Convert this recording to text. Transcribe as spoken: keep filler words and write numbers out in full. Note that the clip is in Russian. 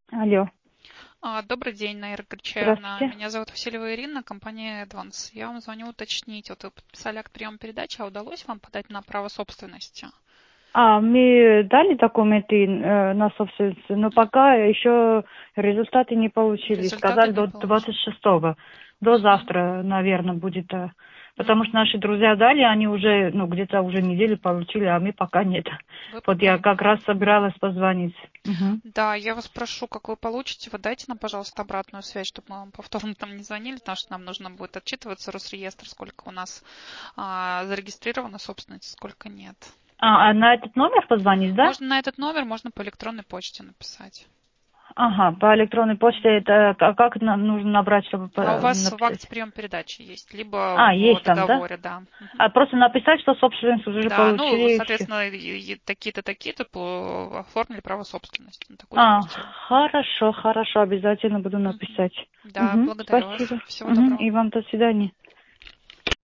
Алло, А, Добрый день, Наира Горчаевна. здравствуйте. Меня зовут Васильева Ирина, компания Advance. Я вам звоню уточнить. Вот вы подписали акт приема передачи, а удалось вам подать на право собственности? А, мы дали документы э, на собственность, но пока еще результаты не получили. Результаты Сказали не до двадцать получили. шестого. До Мгм, завтра, наверное, будет. э, Потому что мгм. наши друзья дали, они уже, ну, где-то уже неделю получили, а мы пока нет. Вы Вот пока я как нет. раз собиралась позвонить. Мгм. Да, я вас прошу, как вы получите, вы дайте нам, пожалуйста, обратную связь, чтобы мы вам повторно там не звонили, потому что нам нужно будет отчитываться Росреестр, сколько у нас а, зарегистрировано собственности, сколько нет. А, а на этот номер позвонить, да? Можно на этот номер, можно по электронной почте написать. Ага, по электронной почте Мгм. это а как нам нужно набрать, чтобы А у по- вас в написать? акте прием передачи есть, либо А, в есть там, да? договоре, да. Мгм. А просто написать, что собственность уже Да, ну, получили и все. соответственно, и- и такие-то, такие-то по- оформили право собственности на такую-то А, квартиру. хорошо, хорошо, обязательно буду Мгм. написать. Да, Угу, благодарю вас. спасибо. Всего Угу, доброго. и вам до свидания.